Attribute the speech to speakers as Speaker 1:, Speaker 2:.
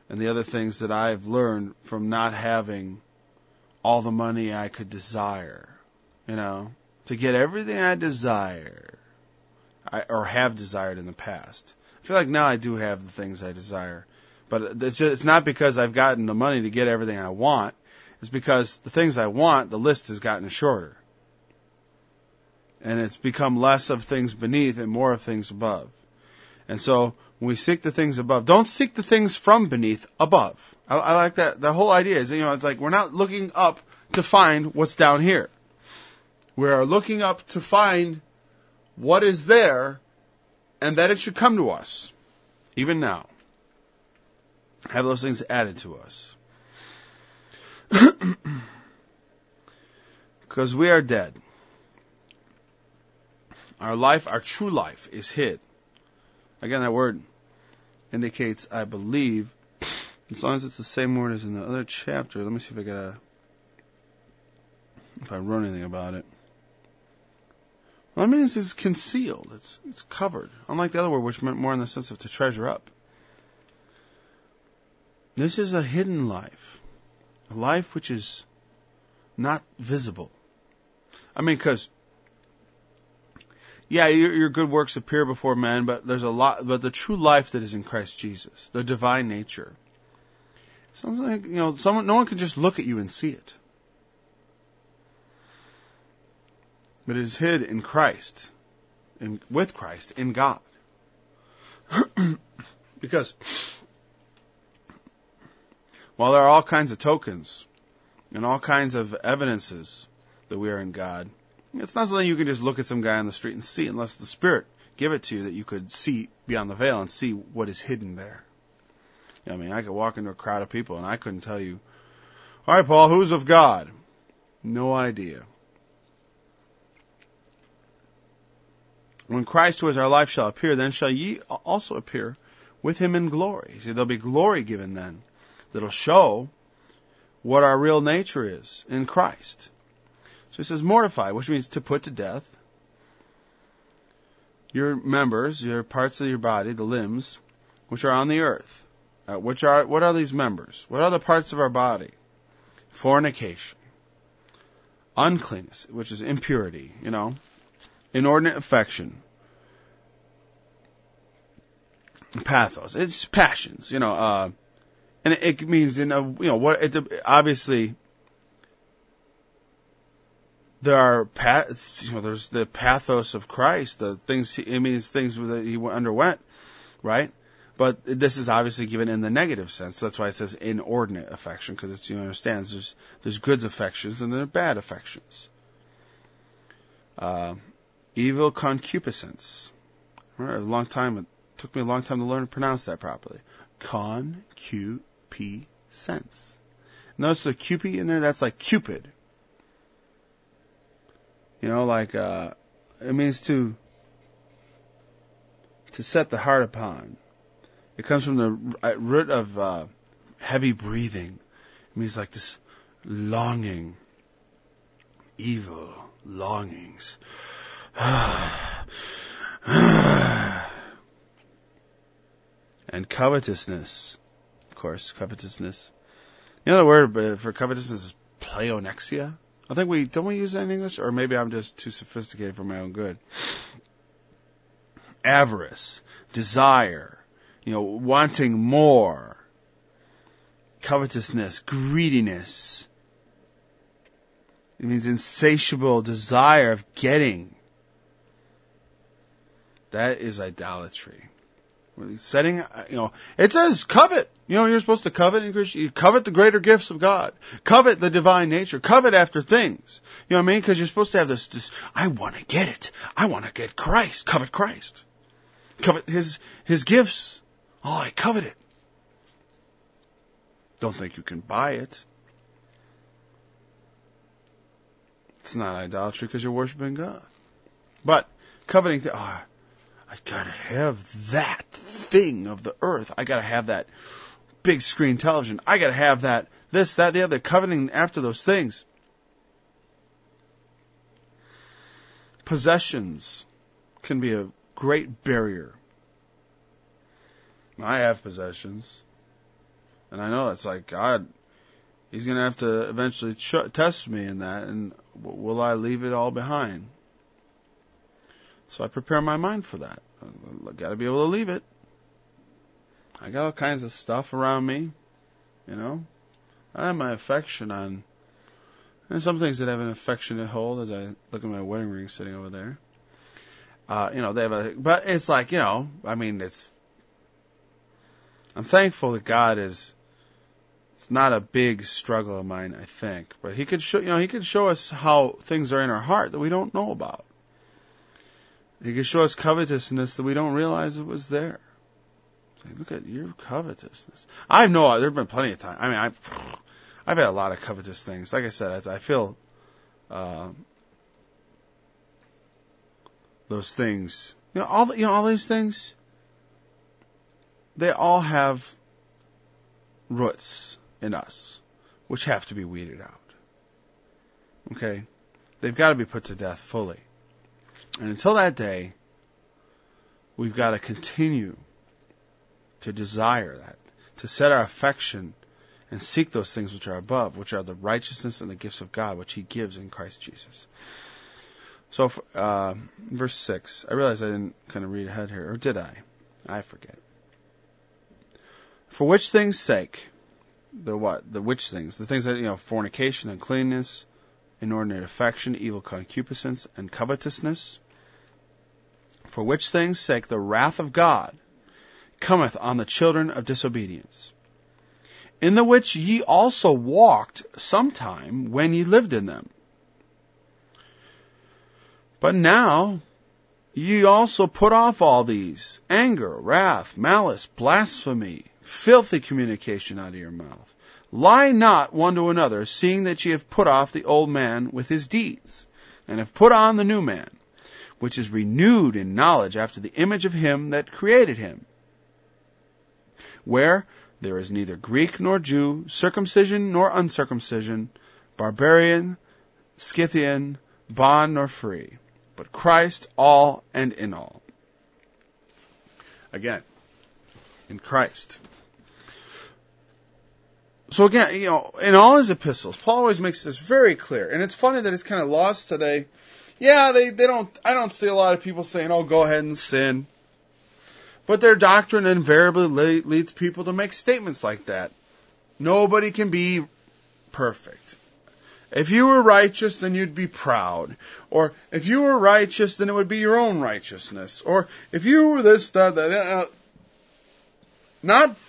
Speaker 1: and the other things that I've learned from not having all the money I could desire, to get everything I desire, or have desired in the past. I feel like now I do have the things I desire, but it's not because I've gotten the money to get everything I want. It's because the things I want, the list has gotten shorter. And it's become less of things beneath and more of things above. And so when we seek the things above, don't seek the things from beneath above. I like that. The whole idea is, it's like we're not looking up to find what's down here. We are looking up to find what is there and that it should come to us, even now. Have those things added to us. Because we are dead. Our life, our true life, is hid. Again, that word indicates, I believe, as long as it's the same word as in the other chapter. Let me see if I wrote anything about it. Well, that means it's concealed. It's covered. Unlike the other word, which meant more in the sense of to treasure up. This is a hidden life. A life which is not visible. Because your good works appear before men, but there's a lot. But the true life that is in Christ Jesus, the divine nature, sounds like no one can just look at you and see it, but it is hid in Christ, with Christ in God, because while there are all kinds of tokens and all kinds of evidences that we are in God. It's not something you can just look at some guy on the street and see, unless the Spirit give it to you that you could see beyond the veil and see what is hidden there. I could walk into a crowd of people and I couldn't tell you, all right, Paul, who's of God? No idea. When Christ, who is our life, shall appear, then shall ye also appear with him in glory. See, there'll be glory given then that'll show what our real nature is in Christ. So he says, mortify, which means to put to death your members, your parts of your body, the limbs, which are on the earth. What are these members? What are the parts of our body? Fornication, uncleanness, which is impurity, inordinate affection, pathos. It's passions, and it means obviously. There are, there's the pathos of Christ, the things things that he underwent, right? But this is obviously given in the negative sense. So that's why it says inordinate affection, because you understand there's good affections and there are bad affections. Evil concupiscence. Right, it took me a long time to learn to pronounce that properly. Concupiscence. Notice the Cupid in there. That's like Cupid. It means to set the heart upon. It comes from the root of heavy breathing. It means like this longing, evil longings. And covetousness, of course, covetousness. The word for covetousness is pleonexia. I think don't we use that in English? Or maybe I'm just too sophisticated for my own good. Avarice, desire, wanting more, covetousness, greediness. It means insatiable desire of getting. That is idolatry. Setting, it says covet. You're supposed to covet in Christian. You covet the greater gifts of God. Covet the divine nature. Covet after things. You know what I mean? Because you're supposed to have this, I want to get it. I want to get Christ. Covet Christ. Covet his gifts. Oh, I covet it. Don't think you can buy it. It's not idolatry because you're worshiping God. But coveting, I gotta have that thing of the earth. I gotta have that big screen television. I gotta have that, this, that, the other. Coveting after those things. Possessions can be a great barrier. I have possessions. And I know it's like, God, He's going to have to eventually test me in that, and will I leave it all behind? So I prepare my mind for that. I got to be able to leave it. I got all kinds of stuff around me, you know. I have my affection on. There's some things that have an affectionate hold as I look at my wedding ring sitting over there. They have but it's like, I'm thankful that God it's not a big struggle of mine, I think, but He could show us how things are in our heart that we don't know about. He could show us covetousness that we don't realize it was there. It's like, look at your covetousness. There have been plenty of times. I mean, I've had a lot of covetous things. Like I said, I feel those things. All these things. They all have roots in us, which have to be weeded out. Okay, they've got to be put to death fully. And until that day, we've got to continue to desire that, to set our affection and seek those things which are above, which are the righteousness and the gifts of God, which He gives in Christ Jesus. So, verse 6, I realize I didn't kind of read ahead here, or did I? I forget. For which things' sake, the which things? The things that, fornication, uncleanness, inordinate affection, evil concupiscence, and covetousness. For which things' sake the wrath of God cometh on the children of disobedience, in the which ye also walked sometime when ye lived in them. But now ye also put off all these: anger, wrath, malice, blasphemy, filthy communication out of your mouth. Lie not one to another, seeing that ye have put off the old man with his deeds, and have put on the new man, which is renewed in knowledge after the image of Him that created him, where there is neither Greek nor Jew, circumcision nor uncircumcision, barbarian, Scythian, bond nor free, but Christ all and in all. Again, in Christ. So again, in all his epistles, Paul always makes this very clear. And it's funny that it's kind of lost today. Yeah, I don't see a lot of people saying, oh, go ahead and sin. But their doctrine invariably leads people to make statements like that. Nobody can be perfect. If you were righteous, then you'd be proud. Or if you were righteous, then it would be your own righteousness. Or if you were this, that. Not